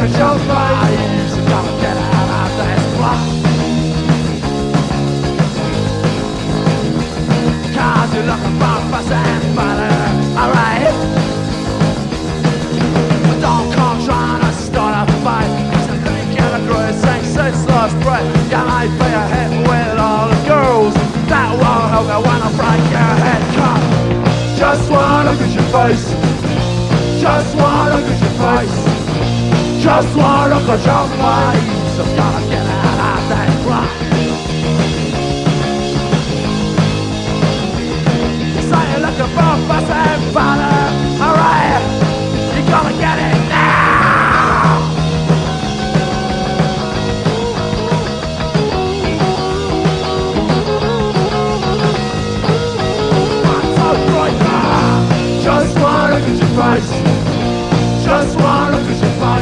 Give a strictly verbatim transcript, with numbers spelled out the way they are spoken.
at your face. I'm gonna get out of this block. Cause you're looking for fuss and butter, alright? But don't come trying to start a fight. Cause I think you're a great sex, it's lost breath. You might be a hit with all the girls. That won't help you when I break your head. Come, just wanna look at your face. Just wanna look at your face. Just wanna look at your face. I'm gonna get out.